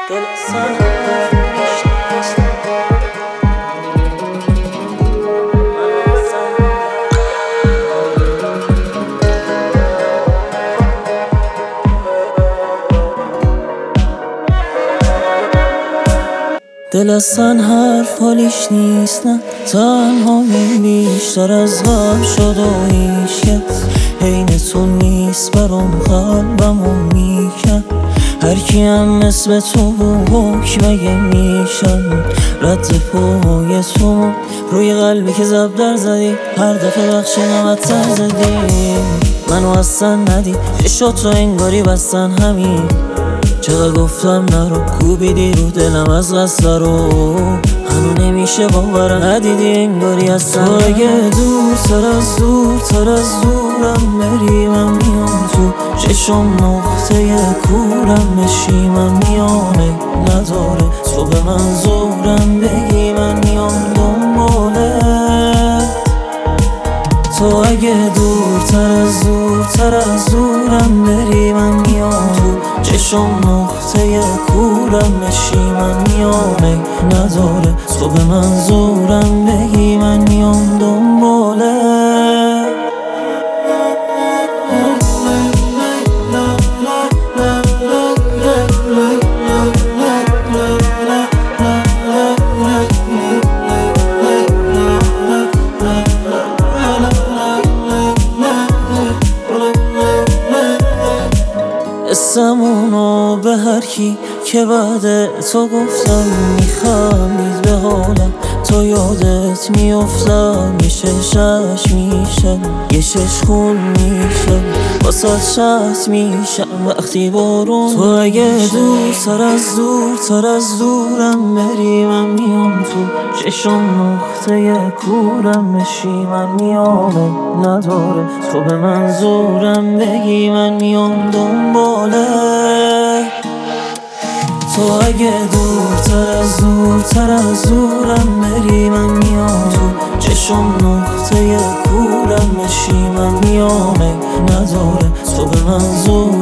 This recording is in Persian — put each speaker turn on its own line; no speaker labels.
دل سنگ دل اصلا حرف حالیش نیست، نه تنها بیشتر از قبل شد و هیچکس عین تو نیست، برام قلبمو میکن هر کیم مثل تو حکمه میشن رد پای تو روی قلبی که زبدر زدی، هر دفعه بخشی نمتر زدی منو اصلا ندی، شد تو انگاری بستن همین چقدر گفتم نرو، کوبیدی رو دلم از قصد رو هنو نمیشه باورم ندیدی انگاری هستم. تو اگه دورتر از دورم بری من میام تو چشم نقطه کورم بشی من میام نداره تو به من زورم بگی من میام دنبالت. تو اگه دورتر از دورم بری من میام تو چشم نقطه کورم بشی من میام نداره تو به من زورم بگی من میام دنبالت. اسمونو به هر کی که بعد تو گفتم میخندید به حالم، تو یادت میافتم یه چشش میشم یه چش خون میشم واسه شت میشم وقتی بارون. تو اگه دورتر از دورم بری من میام تو چشم نقطه کورم بشی من میام نداره تو به من زورم بگی من میام دنبالت. تو اگه دورتر از دورم بری من میام تو چشم نقطه کورم بشی من میام نداره تو به من زورم